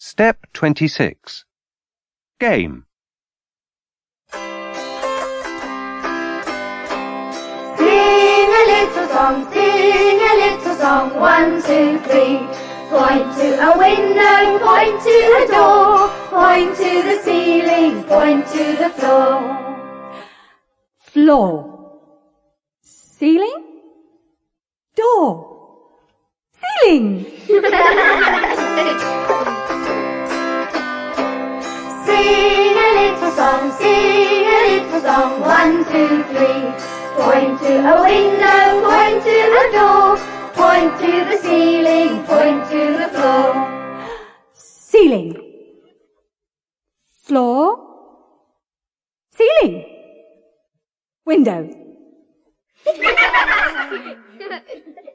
Step 26. Game. Sing a little song, sing a little song, 1, 2, 3. Point to a window, point to a door, point to the ceiling, point to the floor. Floor. Ceiling. Door. Ceiling. Sing a little song, sing a little song, 1, 2, 3. Point to a window, point to a door, point to the ceiling, point to the floor. Ceiling. Floor. Ceiling. Window.